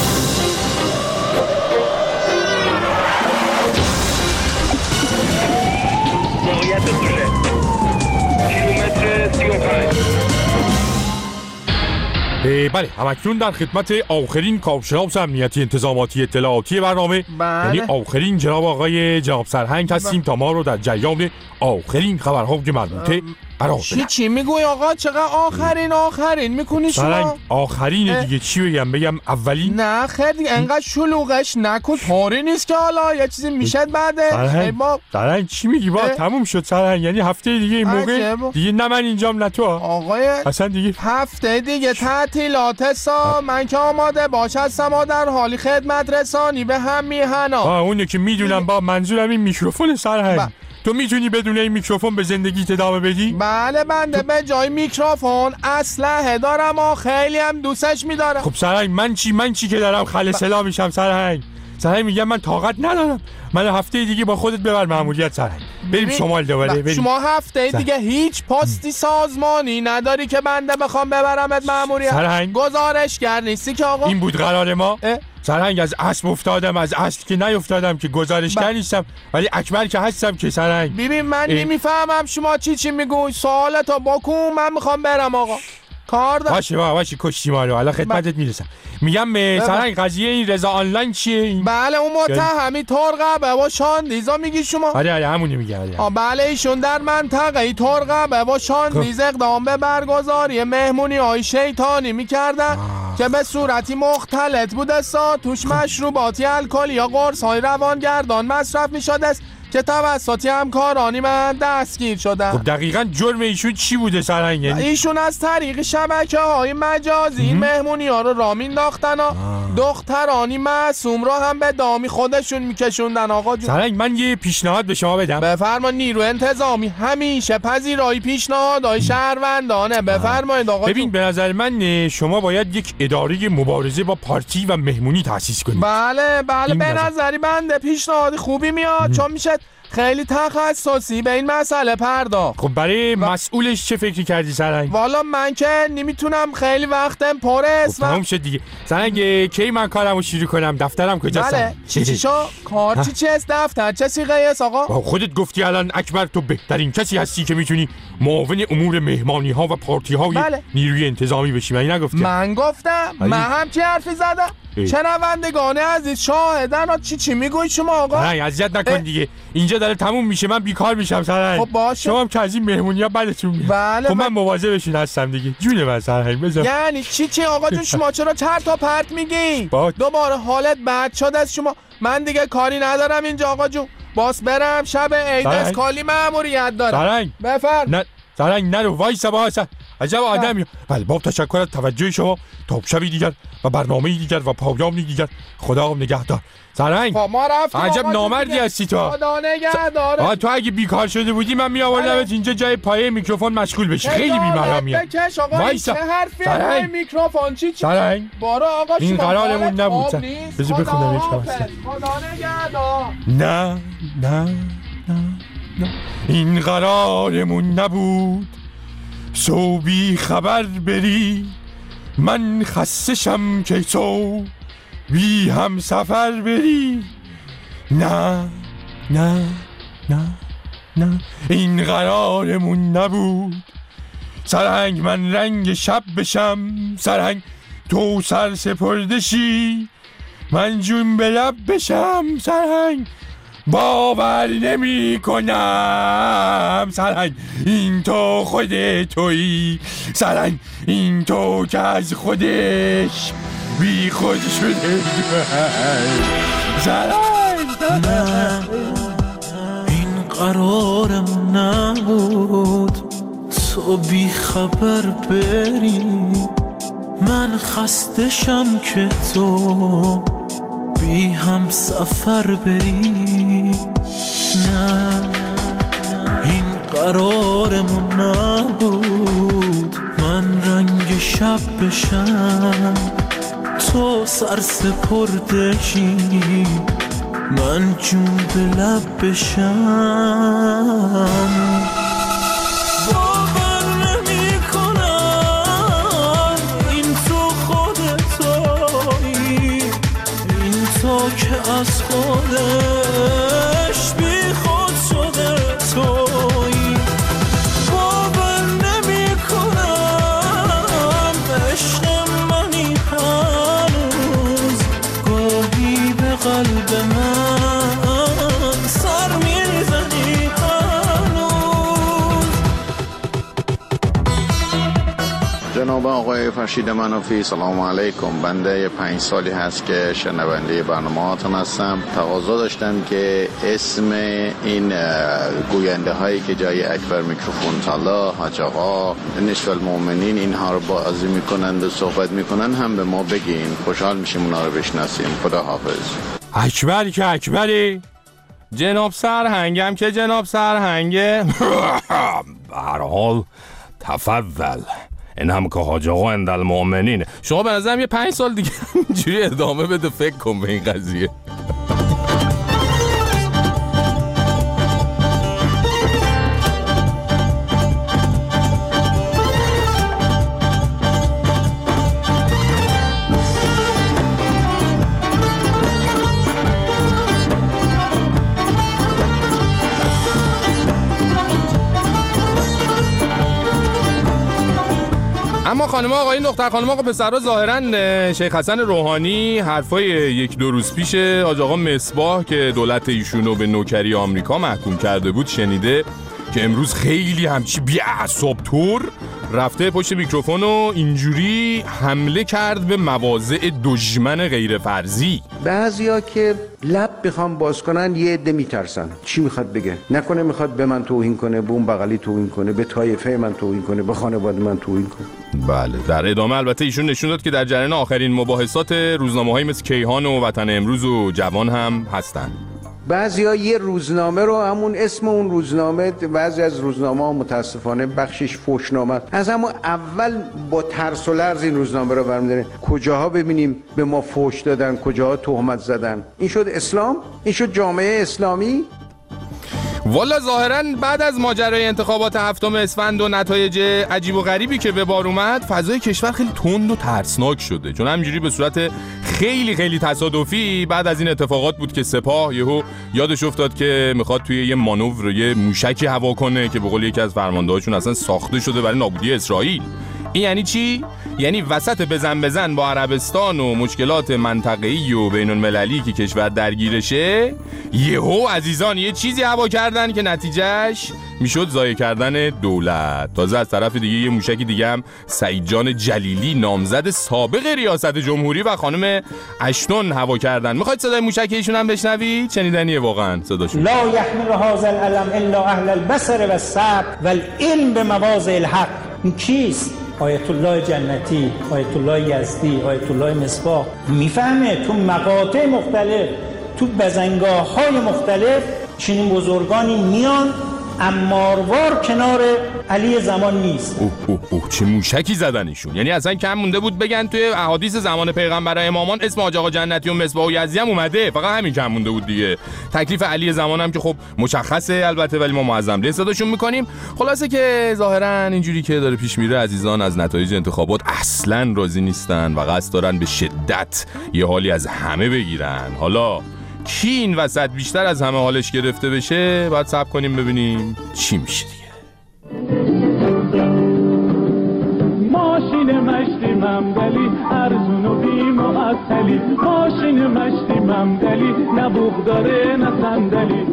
بله، همکنون در خدمت آخرین کارشناس امنیتی انتظاماتی اطلاعاتی برنامه بله. یعنی آخرین جناب آقای جناب سرهنگ هستیم تا ما رو در جریان آخرین خبرهای مربوطه قرار بدن. چی چی میگوی آقا؟ چقدر آخرین آخرین میکنی شما؟ سرهنگ آخرین دیگه چی بگم؟ بگم اولین؟ نه خیلی انقدر شلوغش نکن، طوری نیست که حالا یه چیزی میشد بعده. سرهنگ سرهنگ چی میگی با؟ تموم شد سرهنگ، یعنی هفته دیگه این موقع دیگه نه من اینجام نه تو آقای اصلا دیگه هفته دیگه تعطیلات سا من که آماده باش هستم و در حالی خدمت رسانی به هم میهنا. آه اونه که میدونم با منظورم این میکروفون سرهنگ. تو میتونی بدون این میکروفون به زندگیت ادامه بدی؟ بله بنده به جای میکروفون اسلحه دارم و خیلی هم دوستش میدارم. خب سرهنگ من چی من چی که دارم خل سلا میشم سرهنگ. سرهنگ میگم من طاقت ندارم. من هفته دیگه با خودت ببر ماموریت سرهنگ. بریم شمال دوباره بریم. شما هفته دیگه هیچ پستی سازمانی نداری که بنده بخوام ببرمت ماموریت؟ سرهنگ گزارشگر نیستی که آقا؟ این بود قرار ما؟ سرهنگ از اسب افتادم، از اسب که نیفتادم که گزارشگر نیستم، ولی اکبر که هستم که سرهنگ. ببین من نمیفهمم شما چی چی میگوی. سوالتو بکن من میخوام برم آقا. کار دارم. باشه با باشه کشتی ما رو. حالا خدمتت میرسم. میگم سرهنگ قضیه این رضا آنلاین چیه این؟ بله اون متهمی ترقبه و شاندیزا میگی شما؟ آره آره همونی میگه. آره بله ایشون در منطقه ترقبه و شاندیز اقدام به برگزاری مهمونی های شیطانی میکردن که به صورتی مختلط بوده سا توش مشروباتی الکلی یا قرص های روانگردان مصرف میشده است که توسط همکارانی من دستگیر شدن. خب دقیقاً جرم ایشون چی بوده سرهنگ؟ ایشون از طریق شبکه های مجازی این مهمونی ها رو راه مینداختن و دخترانی معصوم رو هم به دامی خودشون میکشوندن. آقا جون سرهنگ من یه پیشنهاد به شما بدم. بفرمایید. نیرو انتظامی همیشه پذیرای پیشنهادهای شهروندانه. بفرمایید آقا. ببین به نظر من شما باید یک اداره مبارزه با پارتی و مهمونی تأسیس کنید. بله بله به نظری بنده پیشنهاد خوبی میاد چون میشه خیلی تخصصی به این مسئله پرداخت. خب برای مسئولش چه فکری کردی سرهنگ؟ والا من که نمیتونم خیلی وقتم پر است. خب تموم شد دیگه. سرهنگ کی من کارمو شروع کنم؟ دفترم کجاست؟ بله چی چی شو؟ کار چی چی است؟ دفتر چه سیغه است آقا؟ خودت گفتی الان اکبر تو بهترین کسی هستی که میتونی معاون امور مهمانی ها و پارتی های بله. نیروی انتظامی بشی. من نگفتم؟ من گفتم من هم چه حرفی زدم؟ شنوندگان عزیز شاهدن و چی چی میگوی شما آقا؟ نه اذیت نکن دیگه. اینجا داره تموم میشه من بیکار میشم سرهنگ. خب باشه. شما هم که از این مهمونی‌ها بدتون میاد. بله. خب من مواظبشون هستم دیگه. جون من سرهنگ بذار. یعنی چی چی آقا جون شما چرا چرت و پرت میگی؟ دوباره حالت بد شد از شما. من دیگه کاری ندارم اینجا آقا جون. باس برم شب عید از کالی مأموریت دارم. سرهنگ بفرم. نه سرهنگ نرو وایسا وایسا. عجب آدمی. بله با تشکر از توجه شما. تا شبی دیگر و برنامه‌ای دیگر و پیامی دیگر. خدا نگهدار. سرهنگ ما رفتیم. عجب نامردی هستی تو. خدا نگهدار. س... تو اگه بیکار شده بودی من میآوردمت اینجا جای پایه میکروفون مشغول بشی. خیلی بی‌مرامیه. وایسا. چه حرفی از میکروفون چی چی؟ سرهنگ بارا آقا این قرارمون نبود. بذار بخونم یکم. خدا نگهدار. نه نه نه نه این قرارمون نبود. سو بی خبر بری من خسته شم که تو بی هم سفر بری. نه نه نه نه این قرارمون نبود. سرهنگ من رنگ شب بشم. سرهنگ تو سر سپردشی من جون به لب بشم. سرهنگ باور نمی کنم سرنگ این تو خود تویی، سرنگ این تو که از خودش بی خود شده. سرنگ نه این قرارم نبود تو بی خبر بری، من خستشم که تو بی هم سفر بری. نه این قرارمون نبود من رنگ شب بشم، تو سر سپردشی من جون به لب بشم. که از خودش بی خود شده تویی، باور نمی کنم عشق منی هنوز، گاهی به قلب من سر میزنی هنوز. جناب آقای فرشید منافی، سلام علیکم. بنده پنج سالی هست که شنونده برنامه هاتون هستم. تقاضا داشتم که اسم این گوینده هایی که جای اکبر میکروفون طلا، حاج آقا، نصف المؤمنین اینها رو بازی میکنند و صحبت میکنن هم به ما بگین، خوشحال میشیم اونا رو بشناسیم. خدا حافظ. اکبری که اکبری، جناب سرهنگم که جناب سرهنگه. به هر حال تفضل، این هم که حاج آقا اند المؤمنین. شما به نظرم یه پنج سال دیگه اینجوری ادامه بده، فکر کن به این قضیه. اما خانم آقای دختر خانم آقا پسرها، ظاهرا شیخ حسن روحانی حرفای یک دو روز پیش حاج آقا مصباح که دولت ایشونو به نوکری آمریکا محکوم کرده بود شنیده که امروز خیلی همچی بی‌عصاب طور رفته پشت میکروفون و اینجوری حمله کرد به مواضع دشمن غیر فرضی. بعضیا که لب بخوام باز کنن یه عده میترسن. چی میخواد بگه؟ نکنه میخواد به من توهین کنه، به اون بغلی توهین کنه، به طایفه من توهین کنه، به خانواده من توهین کنه. بله، در ادامه البته ایشون نشون داد که در جریان آخرین مباحثات روزنامه‌های مثل کیهان و وطن امروز و جوان هم هستن. بعضیا یه روزنامه رو همون اسم اون روزنامه، بعضی از روزنامه‌ها متاسفانه بخشش فحشنامه، از همون اول با ترس و لرز این روزنامه رو برمی‌دارن. کجاها ببینیم به ما فحش دادن، کجاها تهمت زدن. این شد اسلام؟ این شد جامعه اسلامی؟ والا ظاهراً بعد از ماجرای انتخابات هفتم اسفند و نتایج عجیب و غریبی که به بار اومد، فضای کشور خیلی تند و ترسناک شده، چون همینجوری به صورت خیلی خیلی تصادفی بعد از این اتفاقات بود که سپاه یهو یادش افتاد که میخواد توی یه مانور یه موشکی هوا کنه که به قول یکی از فرماندهاشون اصلا ساخته شده برای نابودی اسرائیل. این یعنی چی؟ یعنی وسط بزن بزن با عربستان و مشکلات منطقه‌ای و بین‌المللی که کشور درگیرشه، یهو عزیزان یه چیزی هوا کردن که نتیجهش میشد ضایع کردن دولت. تازه از طرف دیگه یه موشک دیگه هم سعید جان جلیلی نامزد سابق ریاست جمهوری و خانم اشتون هوا کردن. میخواید صدای موشک ایشون هم بشنوید؟ شنیدنیه واقعا صداشون. لا یحمل هذا العلم الا اهل البصر والصبر والعلم بمواضع الحق. این کیست؟ آیت الله جنتی، آیت الله یزدی، آیت الله مصباح. میفهمه تو مقاطع مختلف، تو بزنگاه های مختلف چنین بزرگانی میان، اماروار کنار علی زمان نیست. اوه اوه اوه چه موشکی زدنشون. یعنی اصلا کم مونده بود بگن توی احادیث زمان پیغمبر امامان اسم حاج آقا جنتی و مصباح و یزدی هم اومده، فقط همین کم مونده بود دیگه. تکلیف علی زمان هم که خب مشخصه البته، ولی ما معظم لیست صداشون میکنیم. خلاصه که ظاهرا اینجوری که داره پیش میره عزیزان از نتایج انتخابات اصلا راضی نیستن و قصد دارن به شدت یه حالی از همه بگیرن. حالا کی این وسط بیشتر از همه حالش گرفته بشه باید صبر کنیم ببینیم چی میشه دیگه. ماشین مشتی من صندلی ارزون و بی معطلی ماشین مشتی ممدلی نه بوق داره نه صندلی.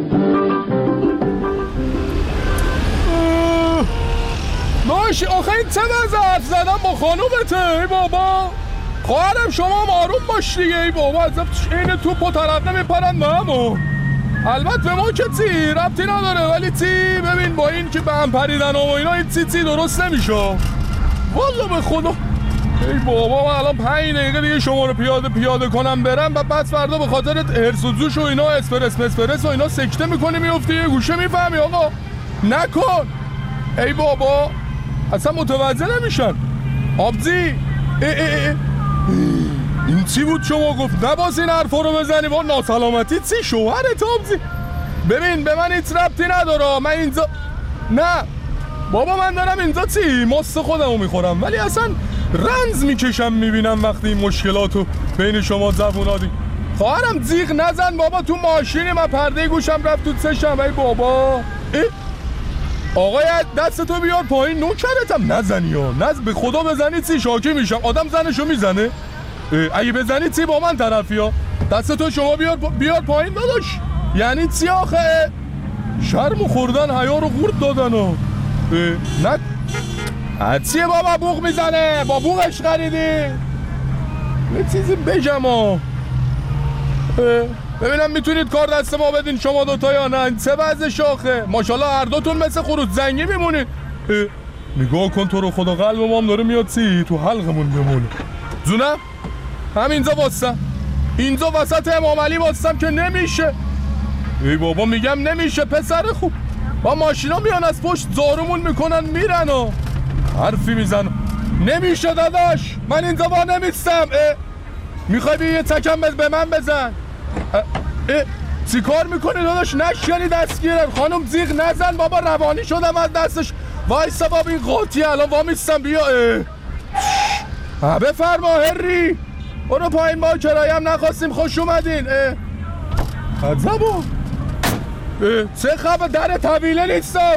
باش آخه این چه وضع حرف زدن با خانومته ای بابا؟ خواهرم شما هم آروم باش دیگه ای بابا، از این توپ و طرف نمیپرن به همون. البته ما که تی ربطی نداره، ولی تی ببین با این که به هم پریدن و اینا این تی تی درست نمیشه والله به خدا. ای بابا من الان پنج دقیقه دیگه شما رو پیاده پیاده کنم برم و بعد فردا به خاطر هرس و جوش و اینا اسپرس اسپرس و اینا سکته میکنی میفتی یه گوشه میفهمی آقا نکن. ای بابا اصلا متوجه نمیشن. آبزی ای ای ای. این چی بود شما گفت نباز این حرفا رو بزنی با ناسلامتی چی شوهرت آبزی؟ ببین به من هیچ ربطی نداره، من اینجا نه بابا من دارم اینجا چی ماست خودمو میخورم، ولی اصلا رنز میکشم میبینم وقتی این مشکلاتو بین شما زبونا دی. خواهرم جیغ نزن بابا، تو ماشینی من پرده گوشم رفت تو چشم. ای بابا ای آقای دستتو بیار پایین، نوکرتم نزنی یا نز به خدا بزنی چی شاکی میشم. آدم زنشو میزنه؟ اگه بزنی چی با من طرفی ها. دستتو شما بیار بیار پایین داداش. یعنی چی آخه؟ شرمو خوردن حیا رو قورت دادن ها. نه چیه بابا بوق میزنه؟ با بوقش خریدی؟ یه چیزی بگم ها. ببینم میتونید کار دست ما بدین شما دوتا یا نه؟ چه وضع شاخه؟ ماشاءالله هر دوتون مثل خروس زنگی میمونید. نگاه کن تو رو خدا قلب ما هم داره میاد چی تو حلقمون بمونه. زونم همینجا واسم، اینجا وسط امام علی واسم که نمیشه. ای بابا میگم نمیشه پسر خوب. با ماشینا میان از پشت زارمون میکنن میرن و حرفی میزن. نمیشه داداش من اینجا با نمیستم. میخوای بیا یه تکم به من بزن. چی کار میکنی داداش؟ نشکنی دستگیرن. خانم زیغ نزن بابا، روانی شدم از دستش. وایسا بابا این قاطی الان وامیستم. بیا اه بفرما هری برو پایین، با کرایم نخواستیم خوش اومدین. عذبو چه خبر در طویله نیستم.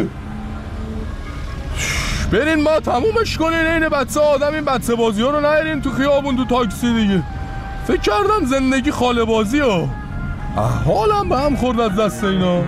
برین ما تمومش کنین این بچه آدم، این بچه بازی ها رو نهرین تو خیابون تو تاکسی دیگه. فکر کردم زندگی خاله بازی ها. حالم به هم خورد از دست اینا.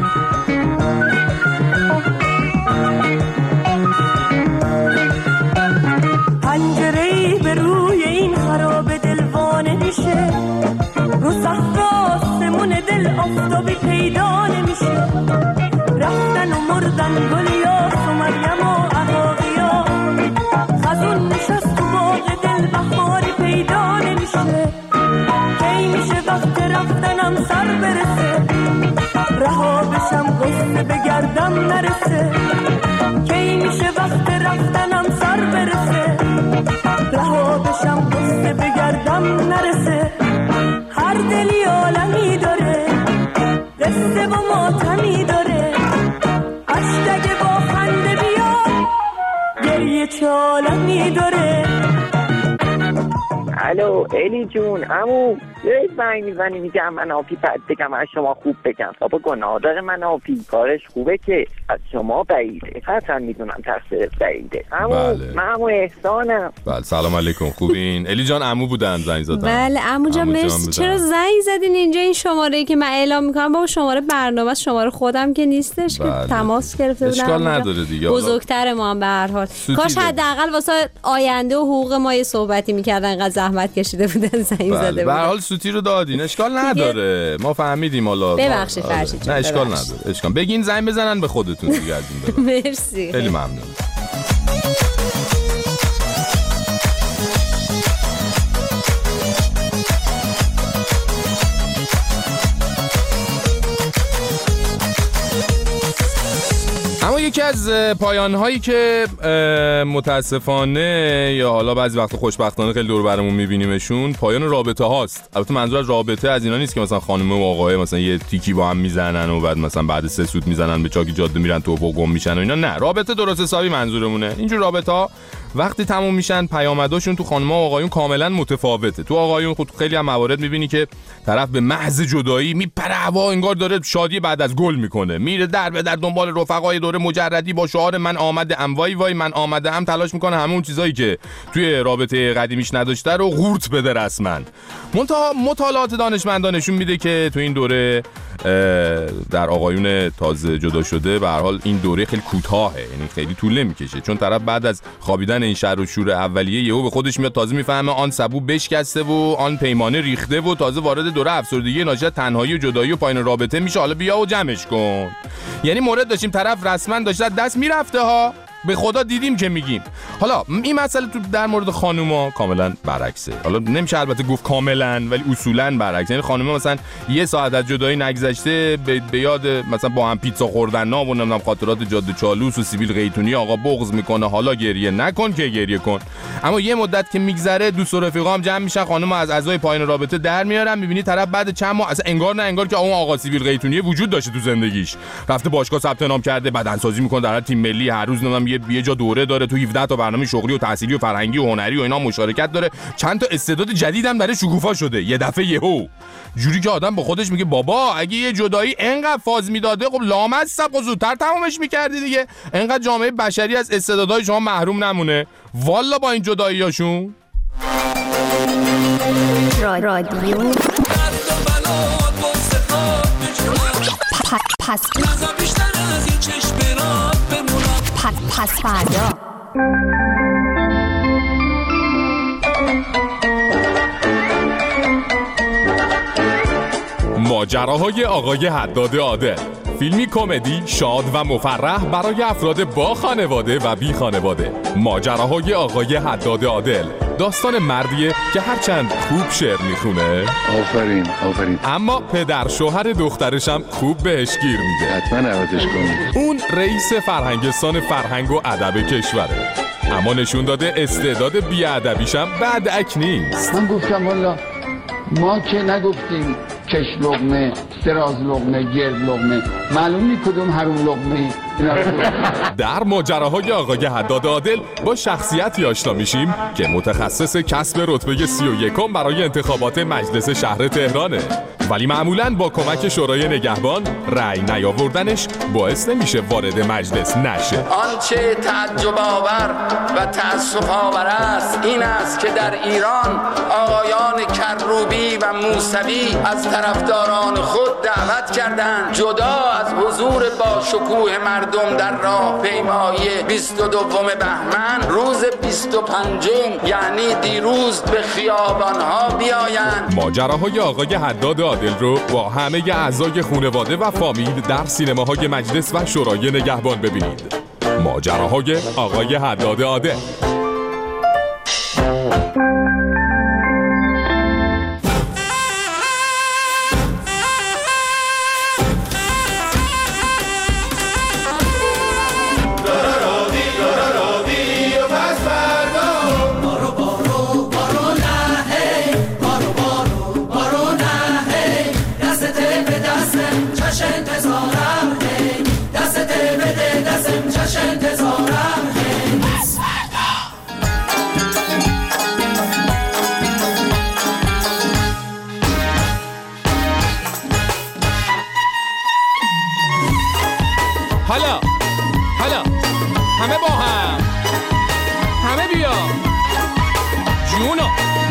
پنجره‌ای به روی این خراب دلوانه میشه، رو سقف آسمون دل آفتابی پیدا نمیشه. رفتن و مردن گلیاس و مریم و عقاقیا، خزون نشست تو باغ دل بهاری پیدا نمیشه. کی میشه وقت رفتنم سر برسه، رها بشم غصه بگردم نرسه. کی میشه وقت رفتنم سر برسه، رها بشم قصه بگردم نرسه. هر دلی عالمی داره، قصه و ماتمی داره. اشتگه با خنده بیا، گریه چه عالمی داره. الو الی جون عمو یه زنگ میزنی میگم من آفی بد بگم از شما خوب بگم. بابا گناه داره من آفی کارش خوبه که از شما بعیده. قطعا میدونم تقصیر بعیده. عمو بله. من عمو احسانم. بله سلام علیکم خوبین؟ الی جان عمو بودن زنگ زدن. بله عمو جان مرسی. چرا زنگ زدین اینجا؟ این شماره‌ای که من اعلام میکنم بابا شماره برنامه، شماره خودم که نیستش. بله. که تماس گرفته بودم. اشکال نداره دیگه. بزرگتر ما هم به هر حال. کاش حداقل واسه آینده و حقوق ما یه صحبتی میکردن، انقدر زحمت کشیده بودن زنگ بله. زده بودن. به هر حال سوتی رو دادین اشکال نداره. ما فهمیدیم حالا. ببخشید فرشید. نه اشکال نداره. اشکال بگین زنگ بزنن به خودتون دیگه از این بعد. مرسی. خیلی ممنون. اما یکی از پایان‌هایی که متاسفانه یا حالا بعضی وقت خوشبختانه خیلی دور برمون می‌بینیمشون، پایان رابطه هاست. البته منظور از رابطه از اینا نیست که مثلا خانم و آقای مثلا یه تیکی با هم میزنن و بعد مثلا بعد سه سوت میزنن به چاکی جاده میرن تو و گم میشن و اینا. نه، رابطه درست حسابی منظورمونه. اینجور رابطه‌ها وقتی تموم میشن پیامداشون تو خانم‌ها و آقایون کاملا متفاوته. تو آقایون خود خیلی هم موارد میبینی که طرف به محض جدایی میپره هوا، انگار داره شادی بعد از گل میکنه، میره در به در دنبال رفقای دوره مجردی با شعار من آمده‌ام وای وای من آمده‌ام، تلاش میکنه همون چیزایی که توی رابطه قدیمیش نداشته رو قورت بده رسما. منتها مطالعات دانشمندان نشون میده که تو این دوره در آقایون تازه جدا شده به هر حال این دوره خیلی کوتاهه، یعنی خیلی طول نمیکشه، چون طرف بعد از خوابیدن این شر و شور اولیه یهو به خودش میاد، تازه میفهمه آن سبو بشکسته و آن پیمانه ریخته و تازه وارد دوره افسردگی ناشی از تنهایی و جدایی و پایان رابطه میشه. حالا بیا و جمعش کن. یعنی مورد داشتیم طرف رسما داشته دست میرفته ها، به خدا دیدیم که میگیم. حالا این مسئله تو در مورد خانوما کاملا برعکسه. حالا نمیشه البته گفت کاملا، ولی اصولا برعکس. یعنی خانوما مثلا یه ساعت از جدایی نگذشته به, به یاد مثلا با هم پیتزا خوردن و نمیدونم خاطرات جاده چالوس و سیبیل قیتونی آقا بغض میکنه. حالا گریه نکن که گریه کن. اما یه مدت که میگذره دوست و رفیقام جمع میشن، خانوما از اعضای پایان رابطه در میارن، میبینی طرف بعد چند ماه اصلا انگار نه انگار که اون آقا سیبیل قیتونی وجود داشته تو زندگیش. رفته باشگاه ثبت نام کرده، بدنسازی میکنه در تیم ملی، هر روز نمیدونم یه جا دوره داره، تو هفده تا برنامه شغلی و تحصیلی و فرهنگی و هنری و اینا مشارکت داره، چند تا استعداد جدید هم برای شکوفا شده. یه دفعه یهو جوری که آدم با خودش میگه بابا اگه یه جدایی انقدر فاز میداده خب لامصب و زودتر تمامش میکردی دیگه، انقدر جامعه بشری از استعدادهای شما محروم نمونه. والا با این جداییاشون رادیو پس پس فردا ماجراهای آقای حداد عادل، فیلمی کمدی شاد و مفرح برای افراد با خانواده و بی خانواده. ماجراهای آقای حداد عادل، داستان مردیه که هرچند خوب شعر میخونه، آفرین آفرین، اما پدر شوهر دخترش هم خوب بهش گیر میده. حتما عوضش کنید. اون رئیس فرهنگستان فرهنگ و ادب کشوره، اما نشون داده استعداد بی‌ادبیش هم بدعک نیست. من گفتم والا ما که نگفتیم کش لقمه، دراز لقمه، گرد لقمه، معلوم نی کدوم حروم لقمه. در ماجراهای آقای حداد عادل با شخصیتی آشنا میشیم که متخصص کسب رتبه سی و یکم برای انتخابات مجلس شهر تهرانه، ولی معمولاً با کمک شورای نگهبان رأی نیاوردنش باعث نمیشه وارد مجلس نشه. آنچه تعجب آور و تأسف آور است این است که در ایران آقایان کروبی و موسوی از طرفداران خود دعوت کردند جدا از حضور با شکوه مردم در راهپیمایی بیست و دوم بهمن روز بیست و پنجم یعنی دیروز به خیابانها بیایند. ماجراهای آقای حداد عادل رو با همه اعضای خانواده و فامیل در سینماهای مجلس و شورای نگهبان ببینید. ماجراهای آقای حداد عادل. حالا حالا همه با هم، همه بیا جونو.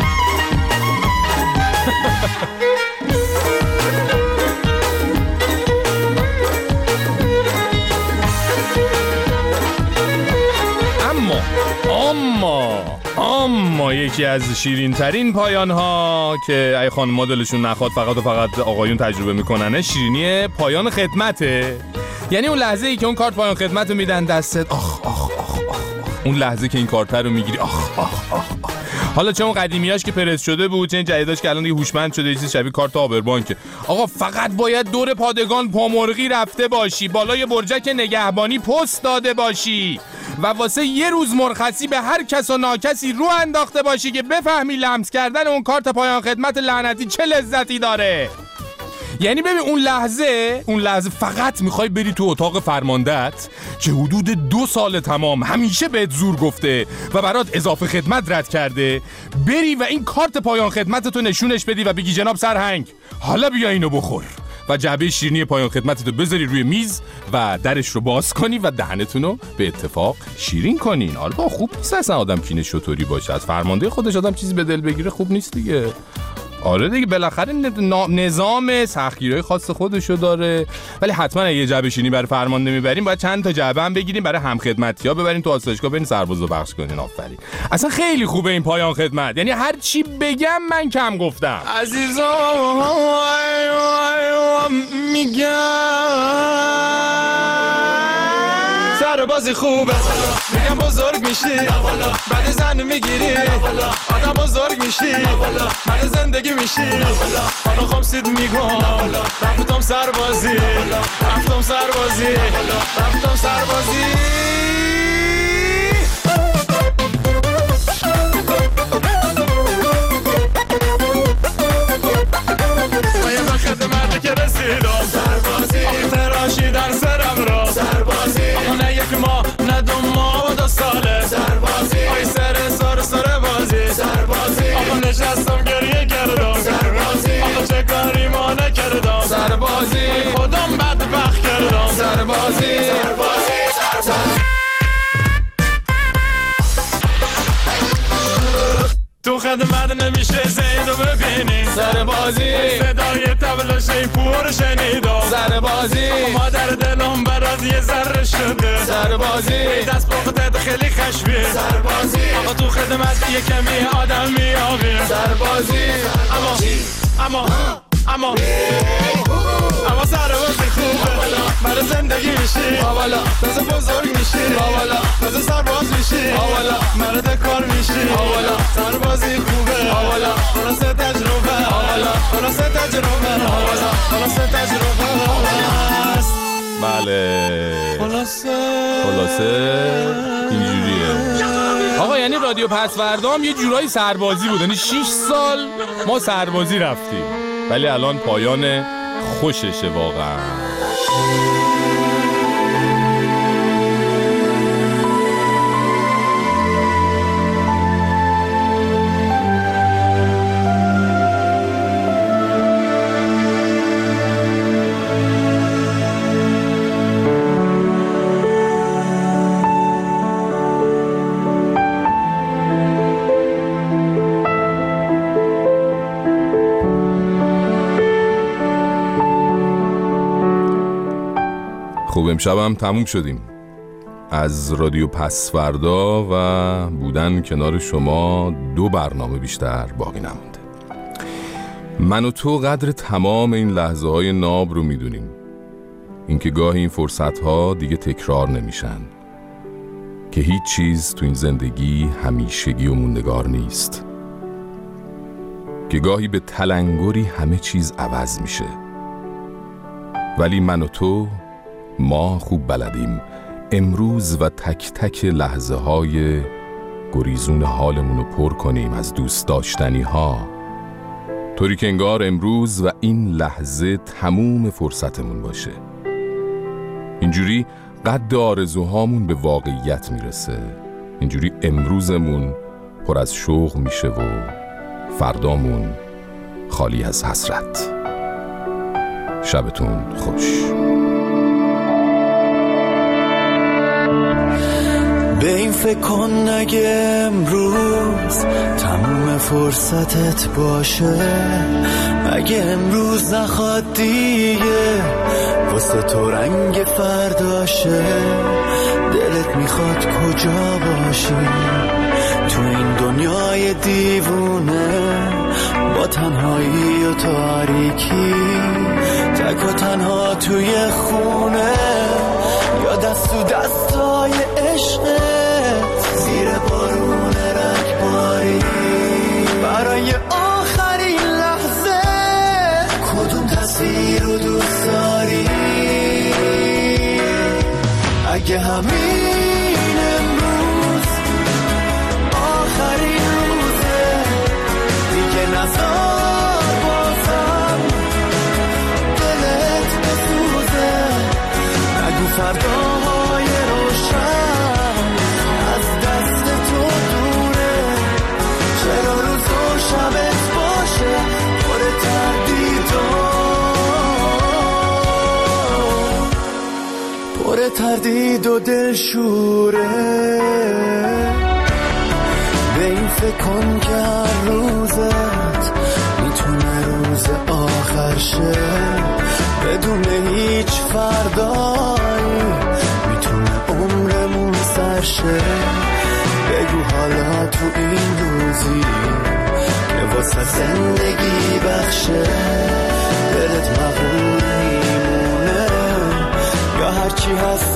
اما اما اما یکی از شیرین ترین پایان ها که ای خانم مدلشون نخواد فقط و فقط آقایون تجربه میکننه، شیرینی پایان خدمته. یعنی اون لحظه ای که اون کارت پایان خدمت رو میدن دستت، آخ آخ آخ آخ آخ. اون لحظه که این کارت رو میگیری، آخ آخ آخ آخ. حالا چه اون قدیمیاش که پرس شده بود، چه این جدیداش که الان دیگه هوشمند شده، چیز شبیه کارت آبربانک. آقا فقط باید دور پادگان پامرغی رفته باشی، بالای برجک نگهبانی پست داده باشی و واسه یه روز مرخصی به هر کس و ناکسی رو انداخته باشی که بفهمی لمس کردن اون کارت پایان خدمت لعنتی چه لذتی داره. یعنی ببین اون لحظه اون لحظه فقط میخوای بری تو اتاق فرماندهت که حدود دو سال تمام همیشه بهت زور گفته و برات اضافه خدمت رد کرده، بری و این کارت پایان خدمتتو نشونش بدی و بگی جناب سرهنگ حالا بیا اینو بخور و جعبه شیرینی پایان خدمتتو بذاری روی میز و درش رو باز کنی و دهنتونو به اتفاق شیرین کنین. آره با خوب نیست اصلا آدم کینه شطوری باشه، از فرمانده خودش آدم چیزی به دل بگیره خوب نیست دیگه. آره دیگه بالاخره نظام سختگیری‌های خاص خودشو داره، ولی حتما اگه جعبه شیرینی برای فرمانده میبریم باید چند تا جعبه هم بگیریم برای همخدمتی‌ها ببریم تو آسایشگاه برین سربازو بخش کنین. آفرین. اصلا خیلی خوبه این پایان خدمت، یعنی هر چی بگم من کم گفتم. عزیزان میگم سربازی خوبه، میگم بزرگ میشی بعد زن میگیری آدم بزرگ میشی بعد زندگی میشی. حالا خمسید میگم رفتم سربازی رفتم سربازی رفتم سربازی. باید به خدمت که رسیدم سربازی تراشیدن سرم را سربازی. نه یک ماه نه دو ماه و دو ساله سربازی. آی سر سر سر بازی سربازی. آقا نشستم گریه کردم سربازی. آقا چه کاری ما نکردم سربازی. خودم بدبخت کردم سربازی سربازی سربازی. تو خدمت نمیشه زیدو ببینی سربازی. صدای طبل شیپور شنیدم سربازی. مادر دلم برات یه ذره شده سربازی. دست باختت خیلی خشبی سربازی. آقا تو خدمت یه کمی آدم میابی سربازی. اما اما اما اما سربازی خوبه برای زندگی میشی آوالا تازه بزرگ میشی آوالا تازه سرباز میشی آوالا مرد کار میشی آوالا سربازی خوبه آوالا خلاصه تجربه آوالا خلاصه تجربه آوالا خلاصه تجربه است. بله خلاصه خلاصه اینجوریه آقا. یعنی رادیو پسوردا هم یه جورایی سربازی بود، یعنی شش سال ما سربازی رفتیم ولی الان پایان خوششه واقعا. خب امشب هم تموم شدیم. از رادیو پسوردا و بودن کنار شما دو برنامه بیشتر باقی نمونده. من و تو قدر تمام این لحظه های ناب رو میدونیم، اینکه گاهی این فرصت ها دیگه تکرار نمیشن، که هیچ چیز تو این زندگی همیشگی و موندگار نیست، که گاهی به تلنگری همه چیز عوض میشه. ولی من و تو ما خوب بلدیم امروز و تک تک لحظه های گریزون حالمون رو پر کنیم از دوست داشتنی ها، طوری که انگار امروز و این لحظه تموم فرصتمون باشه. اینجوری قد آرزوهامون به واقعیت میرسه، اینجوری امروزمون پر از شوق میشه و فردامون خالی از حسرت. شبتون خوش. به این فکر کن اگه امروز تموم فرصتت باشه، اگه امروز نخواد دیگه واسه تو رنگ فرداشه، دلت میخواد کجا باشی تو این دنیای دیوونه، با تنهایی و تاریکی، تک و تنها توی خونه، یا دست تو دستای عشقت زیر بارون رگباری، برای آخرین لحظه کدوم تصویر رو دوست داری؟ اگه همین امروز آخرین روزه، دیگه نزار بازم تردید و دلشوره، به این فکر کن که هر روزت میتونه روز آخر شه، بدون هیچ فردایی میتونه عمرمون سر شه. بگو حالا تو این روزی که واسه زندگی بخشه، دلت مغرور میمونه یا هرچی هست